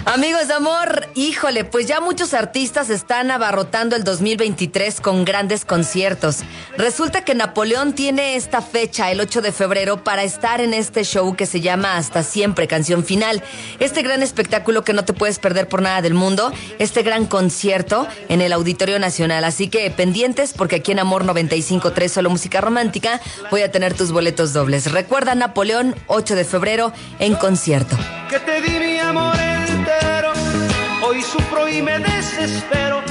Amigos de amor, híjole, pues ya muchos artistas están abarrotando el 2023 con grandes conciertos. Resulta que Napoleón tiene esta fecha, el 8 de febrero, para estar en este show que se llama Hasta Siempre, Canción Final. Este gran espectáculo que no te puedes perder por nada del mundo, este gran concierto en el Auditorio Nacional. Así que pendientes, porque aquí en Amor 95.3, solo música romántica, voy a tener tus boletos dobles. Recuerda, Napoleón, 8 de febrero, en concierto. Que te di mi amor entero, hoy sufro y me desespero.